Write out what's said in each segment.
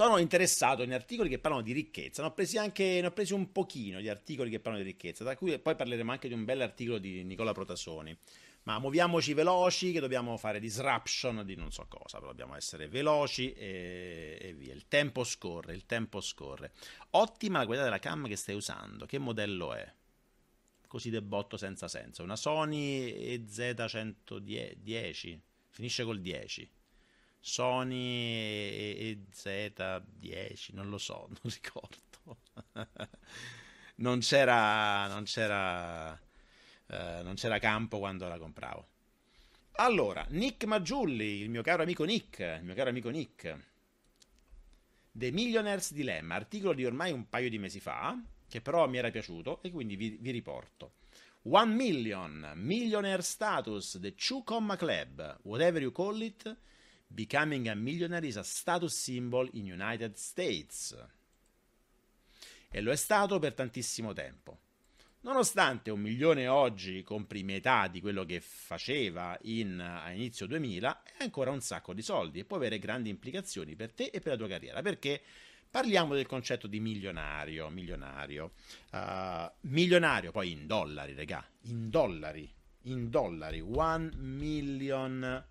sono interessato in articoli che parlano di ricchezza. Ne ho presi un pochino di articoli che parlano di ricchezza, da cui poi parleremo anche di un bel articolo di Nicola Protasoni. Ma muoviamoci veloci, che dobbiamo fare disruption di non so cosa, però dobbiamo essere veloci e via. Il tempo scorre, il tempo scorre. Ottima la qualità della cam che stai usando. Che modello è? Così de botto senza senso. Una Sony EZ110, finisce col 10. Sony EZ10, non lo so, non ricordo. non c'era campo quando la compravo. Allora, Nick Maggiulli, il mio caro amico Nick. The Millionaire's Dilemma, articolo di ormai un paio di mesi fa, che però mi era piaciuto e quindi vi riporto. 1 million, millionaire status, the 2 Comma Club, whatever you call it, becoming a millionaire is a status symbol in United States. E lo è stato per tantissimo tempo. Nonostante 1 milione oggi compri metà di quello che faceva a inizio 2000, è ancora un sacco di soldi e può avere grandi implicazioni per te e per la tua carriera, perché parliamo del concetto di milionario, poi in dollari, regà, in dollari, 1 million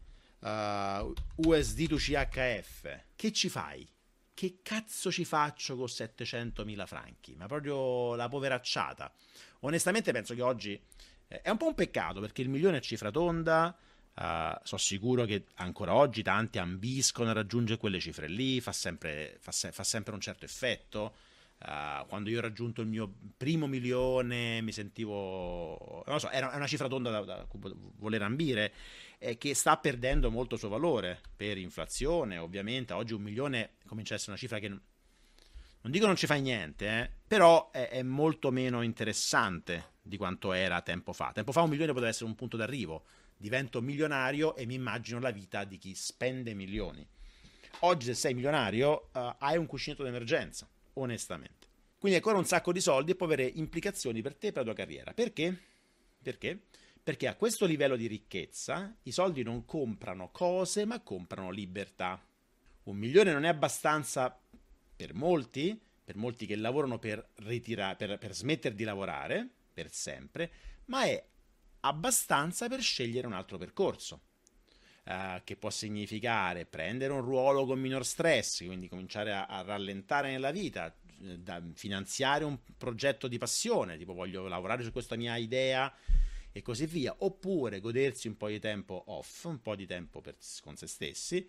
USD to CHF. Che ci fai? Che cazzo ci faccio con 700.000 franchi? Ma proprio la poveracciata. Onestamente penso che oggi è un po' un peccato, perché il milione è cifra tonda. Sono sicuro che ancora oggi tanti ambiscono a raggiungere quelle cifre lì, fa sempre un certo effetto. Quando io ho raggiunto il mio primo milione mi sentivo, non lo so, è una cifra tonda da voler ambire, che sta perdendo molto suo valore per inflazione, ovviamente. Oggi 1 milione comincia a essere una cifra che non dico non ci fai niente, però è molto meno interessante di quanto era tempo fa. Tempo fa 1 milione poteva essere un punto d'arrivo. Divento milionario e mi immagino la vita di chi spende milioni. Oggi, se sei milionario, hai un cuscinetto d'emergenza, onestamente. Quindi ancora un sacco di soldi e può avere implicazioni per te e per la tua carriera. Perché? Perché a questo livello di ricchezza i soldi non comprano cose, ma comprano libertà. 1 milione non è abbastanza per molti che lavorano per smettere di lavorare per sempre, ma è abbastanza per scegliere un altro percorso, che può significare prendere un ruolo con minor stress, quindi cominciare a rallentare nella vita, finanziare un progetto di passione, tipo voglio lavorare su questa mia idea e così via, oppure godersi un po' di tempo off, un po' di tempo con se stessi,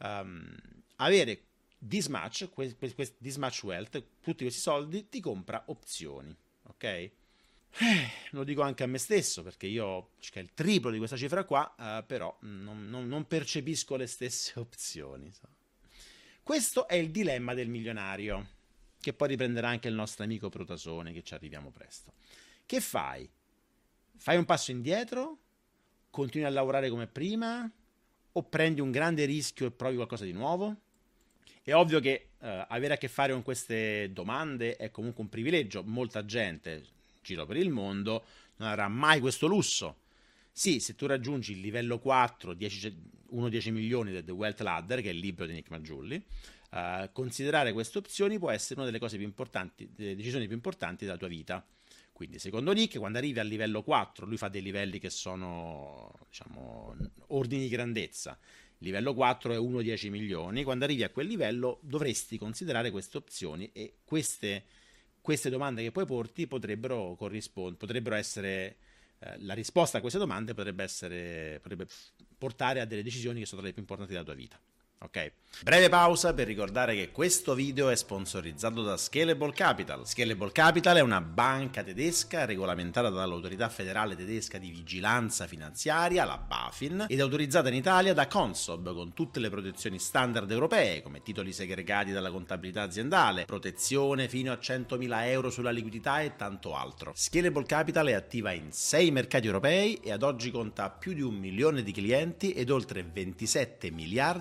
avere this much wealth, tutti questi soldi ti compra opzioni, ok? Lo dico anche a me stesso, perché io ho il triplo di questa cifra qua, però non percepisco le stesse opzioni. Questo è il dilemma del milionario, che poi riprenderà anche il nostro amico Protasoni, che ci arriviamo presto. Che fai? Fai un passo indietro? Continui a lavorare come prima? O prendi un grande rischio e provi qualcosa di nuovo? È ovvio che avere a che fare con queste domande è comunque un privilegio. Molta gente giro per il mondo non avrà mai questo lusso. Sì, se tu raggiungi il livello 4, 10 milioni del The Wealth Ladder, che è il libro di Nick Maggiulli, considerare queste opzioni può essere una delle cose più importanti, delle decisioni più importanti della tua vita. Quindi secondo Nick, quando arrivi al livello 4, lui fa dei livelli che sono, diciamo, ordini di grandezza. Il livello 4 è 1-10 milioni. Quando arrivi a quel livello dovresti considerare queste opzioni, e queste domande che poi porti potrebbero essere, la risposta a queste domande potrebbe portare a delle decisioni che sono tra le più importanti della tua vita. Ok? Breve pausa per ricordare che questo video è sponsorizzato da Scalable Capital. Scalable Capital è una banca tedesca regolamentata dall'autorità federale tedesca di vigilanza finanziaria, la BaFin, ed autorizzata in Italia da Consob, con tutte le protezioni standard europee, come titoli segregati dalla contabilità aziendale, protezione fino a 100.000 euro sulla liquidità e tanto altro. Scalable Capital è attiva in 6 mercati europei e ad oggi conta più di 1 milione di clienti ed oltre 27 miliardi di euro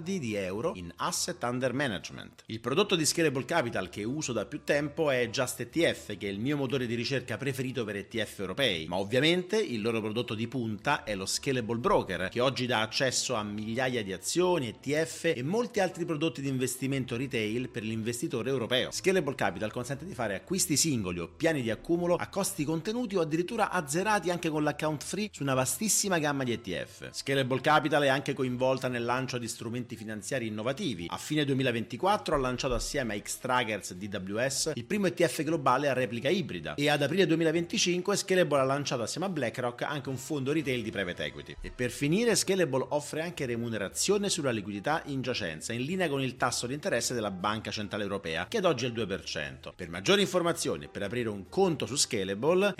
euro in asset under management. Il prodotto di Scalable Capital che uso da più tempo è Just ETF, che è il mio motore di ricerca preferito per ETF europei, ma ovviamente il loro prodotto di punta è lo Scalable Broker, che oggi dà accesso a migliaia di azioni, ETF e molti altri prodotti di investimento retail per l'investitore europeo. Scalable Capital consente di fare acquisti singoli o piani di accumulo a costi contenuti o addirittura azzerati anche con l'account free su una vastissima gamma di ETF. Scalable Capital è anche coinvolta nel lancio di strumenti finanziari innovativi. A fine 2024 ha lanciato assieme a Xtrackers DWS il primo ETF globale a replica ibrida e ad aprile 2025 Scalable ha lanciato assieme a BlackRock anche un fondo retail di private equity. E per finire, Scalable offre anche remunerazione sulla liquidità in giacenza in linea con il tasso di interesse della Banca Centrale Europea, che ad oggi è il 2%. Per maggiori informazioni e per aprire un conto su Scalable,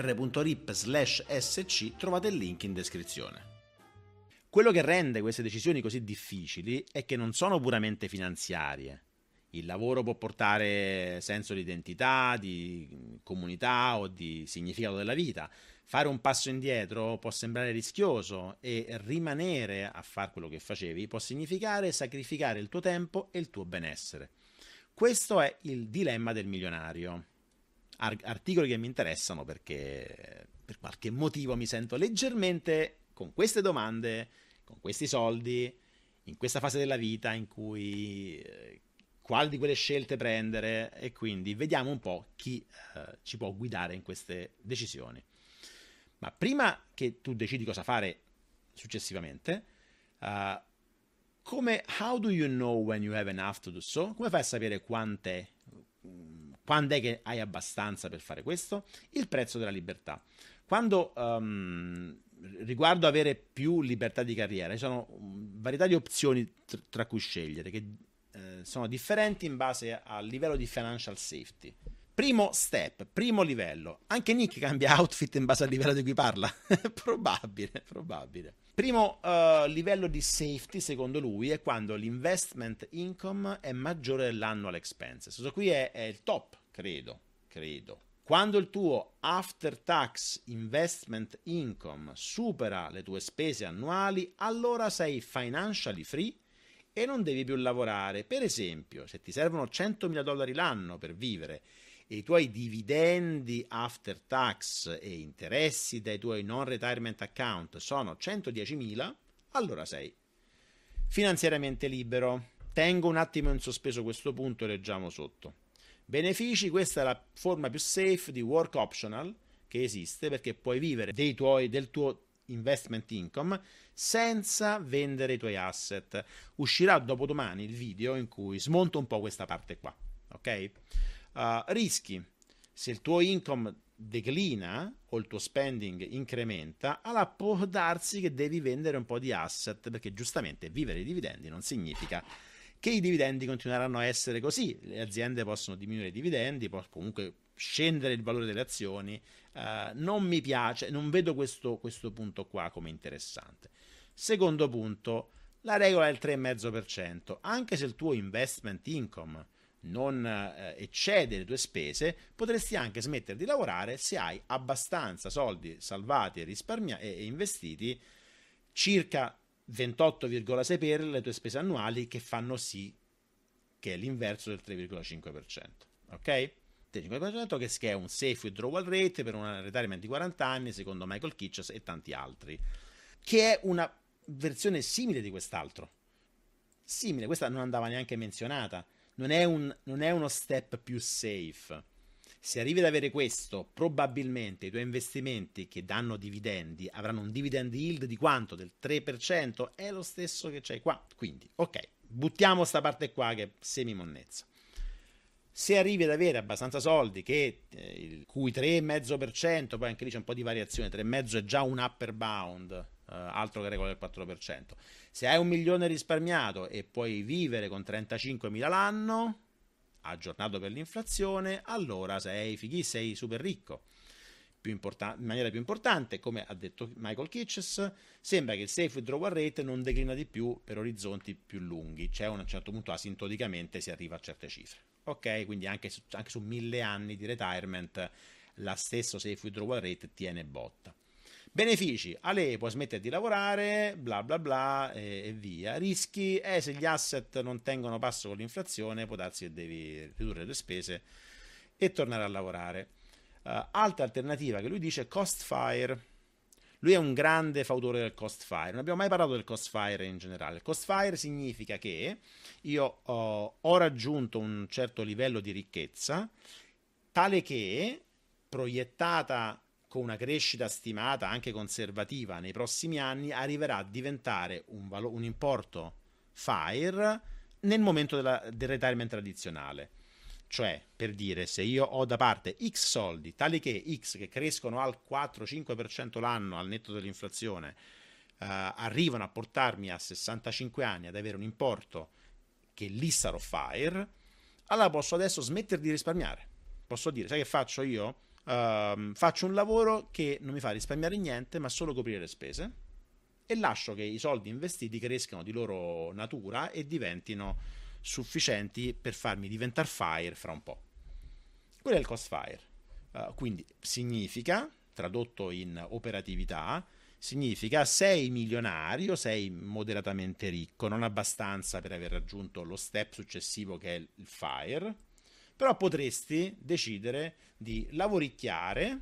mr.rip/sc, trovate il link in descrizione. Quello che rende queste decisioni così difficili è che non sono puramente finanziarie. Il lavoro può portare senso di identità, di comunità o di significato della vita. Fare un passo indietro può sembrare rischioso e rimanere a fare quello che facevi può significare sacrificare il tuo tempo e il tuo benessere. Questo è il dilemma del milionario. Articoli che mi interessano perché per qualche motivo mi sento leggermente con queste domande, con questi soldi, in questa fase della vita in cui quali di quelle scelte prendere, e quindi vediamo un po' chi ci può guidare in queste decisioni. Ma prima che tu decidi cosa fare successivamente, how do you know when you have enough to do so? Come fai a sapere quando è che hai abbastanza per fare questo? Il prezzo della libertà. Quando riguardo avere più libertà di carriera, ci sono varietà di opzioni tra cui scegliere, che sono differenti in base al livello di financial safety. Primo step, primo livello. Anche Nick cambia outfit in base al livello di cui parla. Probabile. Primo livello di safety, secondo lui, è quando l'investment income è maggiore dell'annual expenses. Questo qui è il top, credo. Quando il tuo after tax investment income supera le tue spese annuali, allora sei financially free e non devi più lavorare. Per esempio, se ti servono $100.000 l'anno per vivere e i tuoi dividendi after tax e interessi dai tuoi non retirement account sono 110.000, allora sei finanziariamente libero. Tengo un attimo in sospeso questo punto e leggiamo sotto. Benefici: questa è la forma più safe di work optional che esiste, perché puoi vivere del tuo investment income senza vendere i tuoi asset. Uscirà dopodomani il video in cui smonto un po' questa parte qua, ok? Rischi: se il tuo income declina o il tuo spending incrementa, allora può darsi che devi vendere un po' di asset, perché giustamente vivere i dividendi non significa che i dividendi continueranno a essere così. Le aziende possono diminuire i dividendi, può comunque scendere il valore delle azioni. Non mi piace, non vedo questo punto qua come interessante. Secondo punto, la regola del 3,5%. Anche se il tuo investment income non eccede le tue spese, potresti anche smettere di lavorare se hai abbastanza soldi salvati e investiti, circa 28,6 per le tue spese annuali, che fanno sì che è l'inverso del 3,5%. Ok? 3,5% che è un safe withdrawal rate per un retirement di 40 anni, secondo Michael Kitces e tanti altri, che è una versione simile di quest'altro. Simile, questa non andava neanche menzionata. Non è uno step più safe. Se arrivi ad avere questo, probabilmente i tuoi investimenti che danno dividendi avranno un dividend yield di quanto? Del 3%? È lo stesso che c'hai qua. Quindi, ok, buttiamo sta parte qua che è semimonnezza. Se arrivi ad avere abbastanza soldi, il cui 3,5%, poi anche lì c'è un po' di variazione, 3,5% è già un upper bound, altro che regola del 4%. Se hai 1 milione risparmiato e puoi vivere con 35.000 l'anno, aggiornato per l'inflazione, allora sei super ricco. In maniera più importante, come ha detto Michael Kitces, sembra che il safe withdrawal rate non declina di più per orizzonti più lunghi, cioè a un certo punto asintoticamente si arriva a certe cifre. Ok, quindi anche su 1.000 anni di retirement la stesso safe withdrawal rate tiene botta. Benefici: Ale può smettere di lavorare, bla bla bla e via. Rischi: se gli asset non tengono passo con l'inflazione, può darsi che devi ridurre le spese e tornare a lavorare. Altra alternativa che lui dice è cost fire. Lui è un grande fautore del cost fire. Non abbiamo mai parlato del cost fire in generale. Il cost fire significa che io ho raggiunto un certo livello di ricchezza, tale che, proiettata con una crescita stimata anche conservativa nei prossimi anni, arriverà a diventare un importo FIRE nel momento del retirement tradizionale. Cioè, per dire, se io ho da parte X soldi, tali che X che crescono al 4-5% l'anno al netto dell'inflazione, arrivano a portarmi a 65 anni ad avere un importo che lì sarò FIRE, allora posso adesso smettere di risparmiare. Posso dire, sai che faccio io? Faccio un lavoro che non mi fa risparmiare niente, ma solo coprire le spese, e lascio che i soldi investiti crescano di loro natura e diventino sufficienti per farmi diventare FIRE fra un po'. Quello è il cost FIRE. Quindi significa, tradotto in operatività, significa sei milionario, sei moderatamente ricco, non abbastanza per aver raggiunto lo step successivo che è il FIRE, però potresti decidere di lavoricchiare,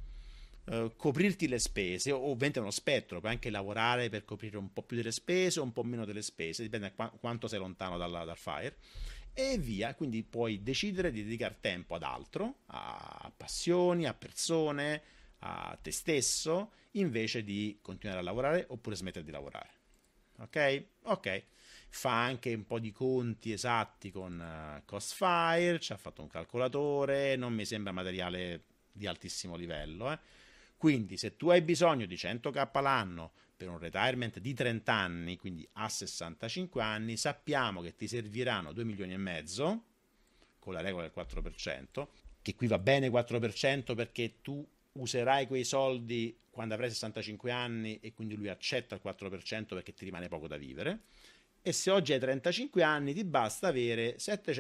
coprirti le spese, o ovviamente è uno spettro, puoi anche lavorare per coprire un po' più delle spese o un po' meno delle spese, dipende da quanto sei lontano dal FIRE, e via. Quindi puoi decidere di dedicare tempo ad altro, a passioni, a persone, a te stesso, invece di continuare a lavorare oppure smettere di lavorare. Ok? Ok. Fa anche un po' di conti esatti con cost FIRE, ci ha fatto un calcolatore, non mi sembra materiale di altissimo livello, Quindi se tu hai bisogno di 100k l'anno per un retirement di 30 anni, quindi a 65 anni, sappiamo che ti serviranno 2 milioni e mezzo, con la regola del 4%, che qui va bene 4% perché tu userai quei soldi quando avrai 65 anni e quindi lui accetta il 4% perché ti rimane poco da vivere. E se oggi hai 35 anni ti basta avere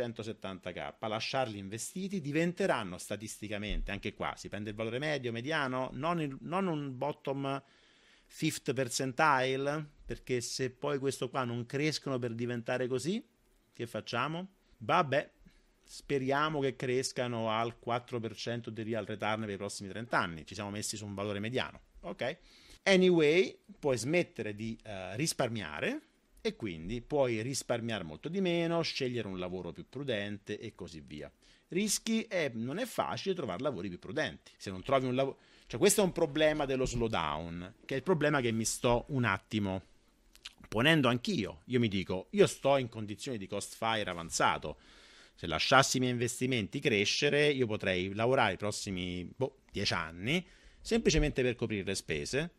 770k, lasciarli investiti, diventeranno statisticamente, anche qua si prende il valore medio, mediano, non un bottom fifth percentile, perché se poi questo qua non crescono per diventare così, che facciamo? Vabbè, speriamo che crescano al 4% di real return per i prossimi 30 anni, ci siamo messi su un valore mediano, ok? Anyway, puoi smettere di risparmiare, e quindi puoi risparmiare molto di meno, scegliere un lavoro più prudente e così via. Rischi? Non è facile trovare lavori più prudenti. Se non trovi un lavoro... Cioè questo è un problema dello slowdown, che è il problema che mi sto un attimo ponendo anch'io. Io mi dico, io sto in condizioni di cost FIRE avanzato. Se lasciassi i miei investimenti crescere, io potrei lavorare i prossimi 10 anni semplicemente per coprire le spese,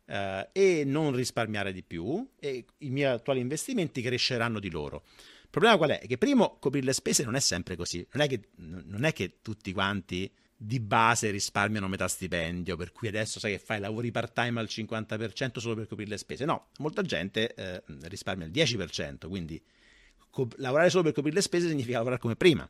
e non risparmiare di più, e i miei attuali investimenti cresceranno di loro. Il problema qual è? Che primo, coprire le spese non è sempre così, non è che tutti quanti di base risparmiano metà stipendio, per cui adesso sai che fai lavori part time al 50% solo per coprire le spese. No, molta gente risparmia il 10%, quindi lavorare solo per coprire le spese significa lavorare come prima.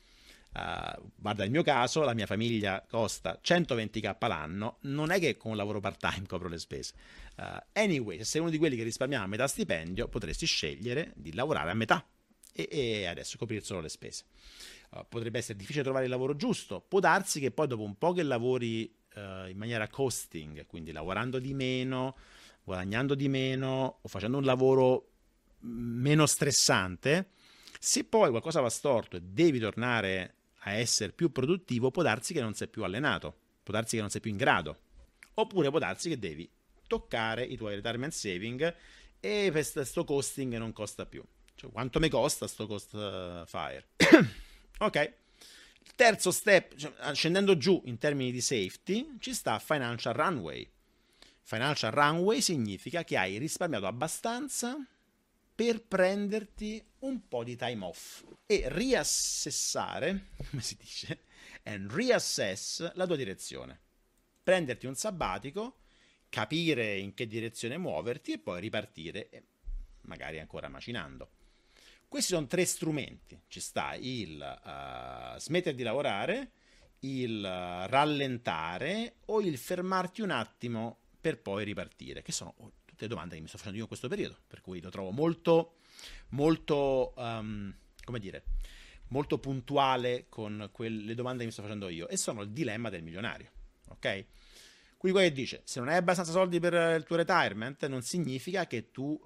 Guarda, il mio caso, la mia famiglia costa 120k l'anno, non è che con un lavoro part time copro le spese. Anyway, se sei uno di quelli che risparmiava a metà stipendio, potresti scegliere di lavorare a metà e adesso coprire solo le spese. Potrebbe essere difficile trovare il lavoro giusto, può darsi che poi dopo un po' che lavori in maniera costing, quindi lavorando di meno, guadagnando di meno o facendo un lavoro meno stressante, se poi qualcosa va storto e devi tornare a essere più produttivo, può darsi che non sei più allenato, può darsi che non sei più in grado, oppure può darsi che devi toccare i tuoi retirement saving e questo costing non costa più. Cioè, quanto mi costa sto cost FIRE? Ok. Il terzo step, cioè, scendendo giù in termini di safety, ci sta financial runway. Financial runway significa che hai risparmiato abbastanza per prenderti un po' di time off e riassessare, come si dice, and reassess la tua direzione. Prenderti un sabbatico, capire in che direzione muoverti e poi ripartire, magari ancora macinando. Questi sono 3 strumenti. Ci sta il smettere di lavorare, il rallentare o il fermarti un attimo per poi ripartire? Che sono tutte domande che mi sto facendo io in questo periodo, per cui lo trovo molto, molto, come dire, molto puntuale con quelle domande che mi sto facendo io, e sono il dilemma del milionario, ok? Quindi qua che dice, se non hai abbastanza soldi per il tuo retirement, non significa che tu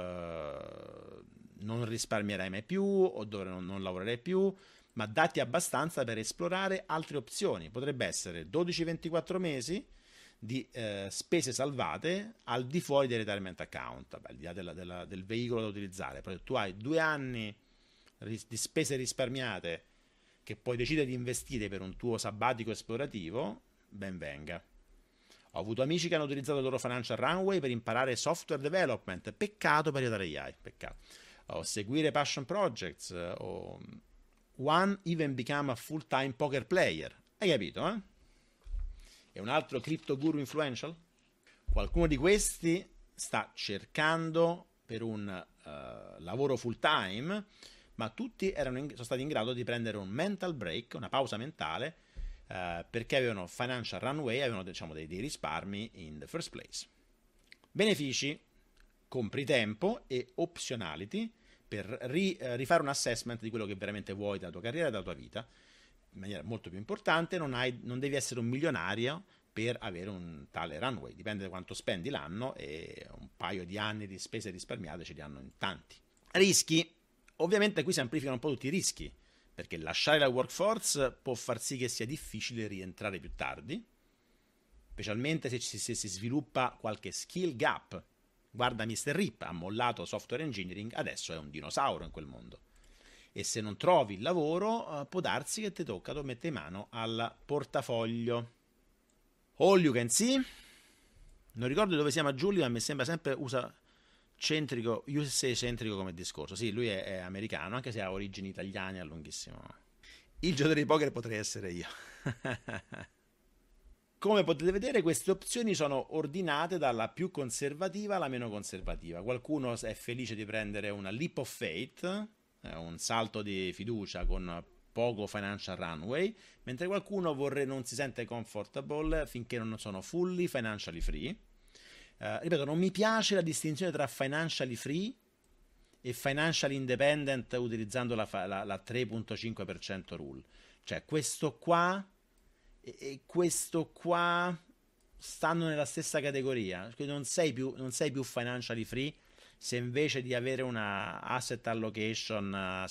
non risparmierai mai più o dove non lavorerai più, ma datti abbastanza per esplorare altre opzioni. Potrebbe essere 12-24 mesi di spese salvate al di fuori del retirement account, vabbè, al di là del veicolo da utilizzare. Però tu hai 2 anni di spese risparmiate che puoi decidere di investire per un tuo sabbatico esplorativo, ben venga. Ho avuto amici che hanno utilizzato il loro financial runway per imparare software development, peccato per aiutare gli AI, peccato. O seguire passion projects, o one even become a full-time poker player. Hai capito, eh? E un altro crypto guru influential? Qualcuno di questi sta cercando per un lavoro full-time, ma tutti sono stati in grado di prendere un mental break, una pausa mentale, perché avevano financial runway, avevano diciamo dei risparmi in the first place. Benefici: compri tempo e optionality per rifare un assessment di quello che veramente vuoi dalla tua carriera e dalla tua vita, in maniera molto più importante. Non devi essere un milionario per avere un tale runway, dipende da quanto spendi l'anno, e un paio di anni di spese risparmiate ce li hanno in tanti. Rischi: ovviamente qui si amplificano un po' tutti i rischi, perché lasciare la workforce può far sì che sia difficile rientrare più tardi, specialmente se si sviluppa qualche skill gap. Guarda Mr. Rip, ha mollato software engineering, adesso è un dinosauro in quel mondo. E se non trovi il lavoro, può darsi che ti tocca mettere in mano al portafoglio. All you can see. Non ricordo dove sia, ma Giulio, a me sembra sempre USA centrico come discorso. Sì, lui è americano, anche se ha origini italiane, a lunghissimo. Il giocatore di poker potrei essere io. Come potete vedere, queste opzioni sono ordinate dalla più conservativa alla meno conservativa. Qualcuno è felice di prendere una leap of faith, un salto di fiducia con poco financial runway, mentre qualcuno non si sente comfortable finché non sono fully financially free. Ripeto, non mi piace la distinzione tra financially free e financially independent utilizzando la 3.5% rule. Cioè questo qua e questo qua stanno nella stessa categoria. Quindi non sei più financially free se invece di avere una asset allocation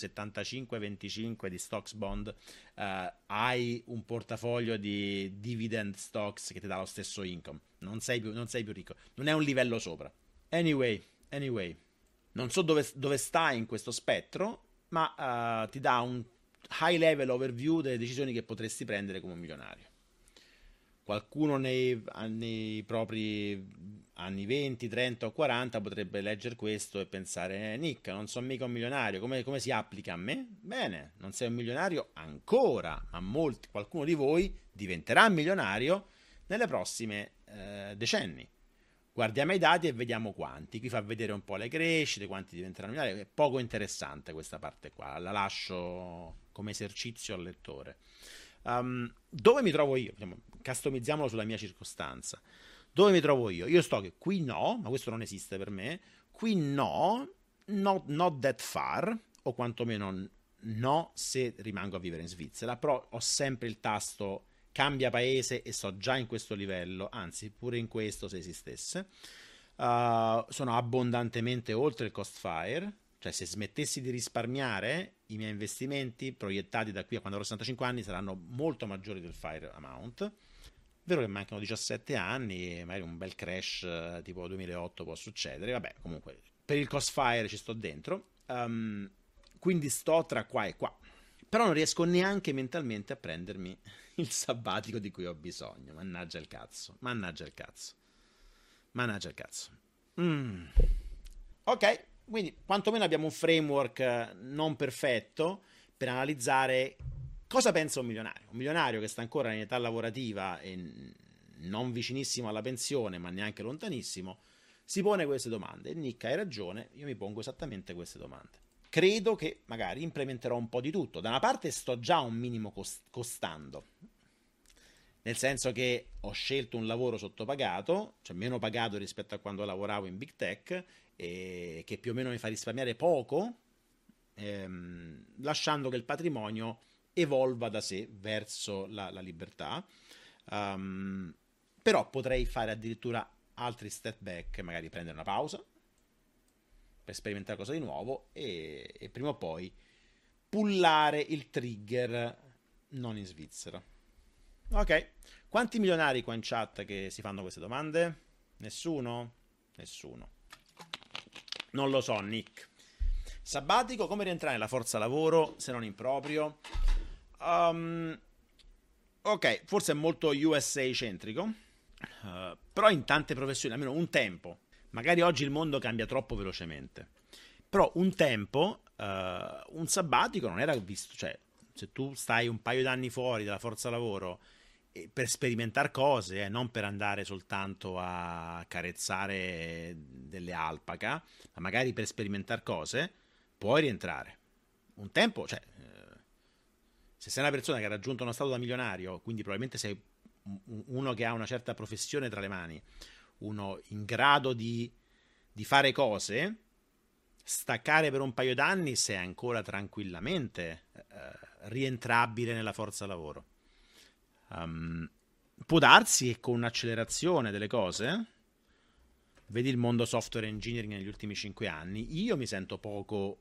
75-25 di stocks bond hai un portafoglio di dividend stocks che ti dà lo stesso income. Non sei più ricco, non è un livello sopra. Anyway, non so dove stai in questo spettro, ma ti dà un high level overview delle decisioni che potresti prendere come un milionario. Qualcuno nei propri anni 20, 30 o 40 potrebbe leggere questo e pensare: Nick, non sono mica un milionario, come si applica a me? Bene, non sei un milionario ancora, ma qualcuno di voi diventerà milionario nelle prossime decenni. Guardiamo i dati e vediamo quanti. Qui fa vedere un po' le crescite, quanti diventeranno milionari. È poco interessante questa parte qua, la lascio come esercizio al lettore. Dove mi trovo io? Customizziamolo sulla mia circostanza. Dove mi trovo io? Io sto che qui no, ma questo non esiste per me. Qui no, not that far, o quantomeno no se rimango a vivere in Svizzera, però ho sempre il tasto cambia paese e sto già in questo livello, anzi pure in questo se esistesse. Sono abbondantemente oltre il cost fire, cioè se smettessi di risparmiare i miei investimenti proiettati da qui a quando avrò 65 anni saranno molto maggiori del fire amount. Vero che mancano 17 anni e magari un bel crash tipo 2008 può succedere, vabbè, comunque per il cost fire ci sto dentro, quindi sto tra qua e qua, però non riesco neanche mentalmente a prendermi il sabbatico di cui ho bisogno. Mannaggia il cazzo. Ok, quindi quantomeno abbiamo un framework non perfetto per analizzare cosa pensa un milionario. Un milionario che sta ancora in età lavorativa e non vicinissimo alla pensione, ma neanche lontanissimo, si pone queste domande. E Nick, hai ragione, io mi pongo esattamente queste domande. Credo che magari implementerò un po' di tutto. Da una parte sto già un minimo costando. nel senso che ho scelto un lavoro sottopagato, cioè meno pagato rispetto a quando lavoravo in big tech, e che più o meno mi fa risparmiare poco, lasciando che il patrimonio evolva da sé verso la libertà. Um, Però potrei fare addirittura altri step back, magari prendere una pausa per sperimentare qualcosa di nuovo e prima o poi pullare il trigger non in Svizzera. Ok, quanti milionari qua in chat che si fanno queste domande? Nessuno? Nessuno. Non lo so, Nick. Sabbatico, come rientrare nella forza lavoro se non in proprio? Ok, forse è molto USA centrico, però in tante professioni, almeno un tempo, magari oggi il mondo cambia troppo velocemente, però un tempo un sabbatico non era visto, cioè se tu stai un paio d'anni fuori dalla forza lavoro per sperimentare cose, non per andare soltanto a carezzare delle alpaca, ma magari per sperimentare cose, puoi rientrare. Un tempo, cioè, se sei una persona che ha raggiunto uno stato da milionario, quindi probabilmente sei uno che ha una certa professione tra le mani, uno in grado di fare cose, staccare per un paio d'anni sei ancora tranquillamente rientrabile nella forza lavoro. Può darsi che con un'accelerazione delle cose, vedi il mondo software engineering negli ultimi 5 anni, io mi sento poco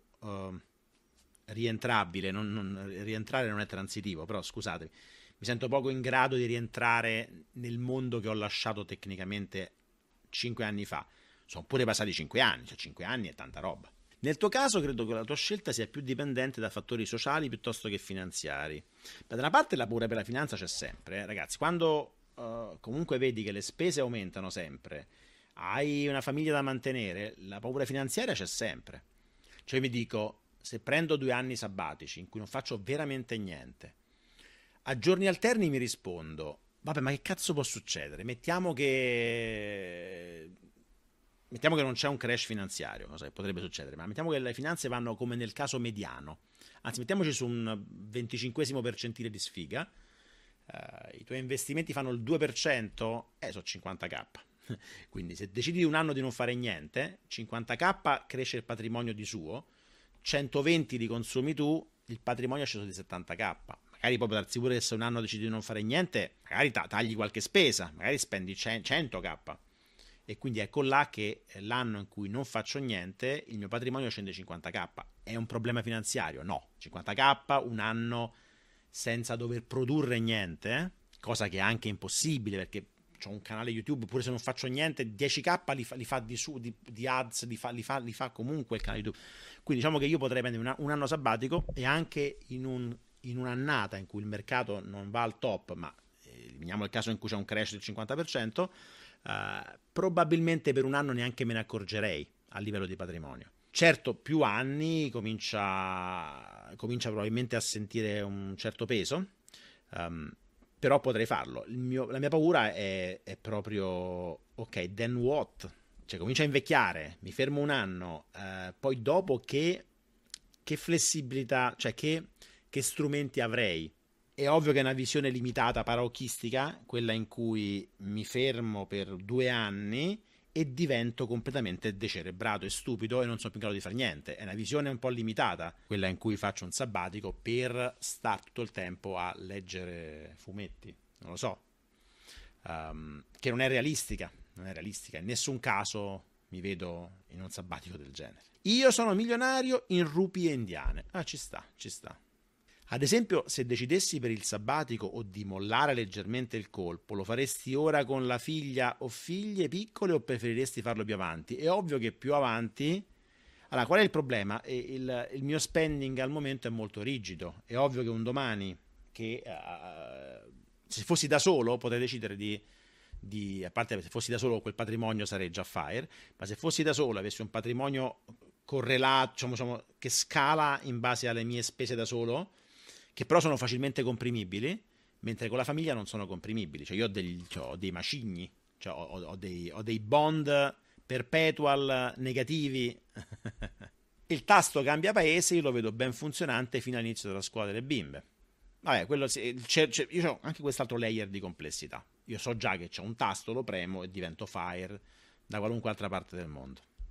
rientrabile, rientrare non è transitivo, però scusatemi, mi sento poco in grado di rientrare nel mondo che ho lasciato tecnicamente 5 anni fa. Sono pure passati 5 anni, cioè 5 anni è tanta roba. Nel tuo caso credo che la tua scelta sia più dipendente da fattori sociali piuttosto che finanziari. Da una parte la paura per la finanza c'è sempre, ragazzi, quando comunque vedi che le spese aumentano sempre, hai una famiglia da mantenere, la paura finanziaria c'è sempre. Cioè mi dico, se prendo 2 anni sabbatici in cui non faccio veramente niente, a giorni alterni mi rispondo, vabbè, ma che cazzo può succedere? Mettiamo che non c'è un crash finanziario, cosa che potrebbe succedere, ma mettiamo che le finanze vanno come nel caso mediano, anzi mettiamoci su un 25esimo percentile di sfiga, i tuoi investimenti fanno il 2%, sono 50k. Quindi se decidi un anno di non fare niente, 50k cresce il patrimonio di suo, 120 li consumi tu, il patrimonio è sceso di 70k. Magari può darsi pure che se un anno decidi di non fare niente, magari tagli qualche spesa, magari spendi 100k. E quindi ecco là che l'anno in cui non faccio niente, il mio patrimonio scende 50k. È un problema finanziario? No. 50k, un anno senza dover produrre niente, cosa che è anche impossibile perché ho un canale YouTube, pure se non faccio niente, 10k li fa di ads, li fa comunque il canale YouTube. Quindi diciamo che io potrei prendere un anno sabbatico e anche in un'annata in cui il mercato non va al top, ma eliminiamo il caso in cui c'è un crash del 50%, probabilmente per un anno neanche me ne accorgerei a livello di patrimonio. Certo, più anni comincia probabilmente a sentire un certo peso, però potrei farlo. La mia paura è proprio, ok, then what? Cioè comincio a invecchiare, mi fermo un anno, poi dopo che flessibilità, cioè che strumenti avrei? È ovvio che è una visione limitata, paraochistica, quella in cui mi fermo per 2 anni e divento completamente decerebrato e stupido e non sono più in grado di fare niente. È una visione un po' limitata, quella in cui faccio un sabbatico per stare tutto il tempo a leggere fumetti, non lo so, che non è realistica, in nessun caso mi vedo in un sabbatico del genere. Io sono milionario in rupie indiane. Ci sta. Ad esempio, se decidessi per il sabbatico o di mollare leggermente il colpo, lo faresti ora con la figlia o figlie piccole o preferiresti farlo più avanti? È ovvio che più avanti... Allora, qual è il problema? Il mio spending al momento è molto rigido. È ovvio che un domani, che se fossi da solo, potrei decidere a parte se fossi da solo quel patrimonio sarei già fire, ma se fossi da solo, avessi un patrimonio correlato, diciamo, che scala in base alle mie spese da solo, che però sono facilmente comprimibili, mentre con la famiglia non sono comprimibili. Cioè io ho dei macigni, cioè ho dei bond perpetual negativi. Il tasto cambia paese, io lo vedo ben funzionante fino all'inizio della scuola delle bimbe. Vabbè, io ho anche quest'altro layer di complessità. Io so già che c'è un tasto, lo premo e divento Fire da qualunque altra parte del mondo.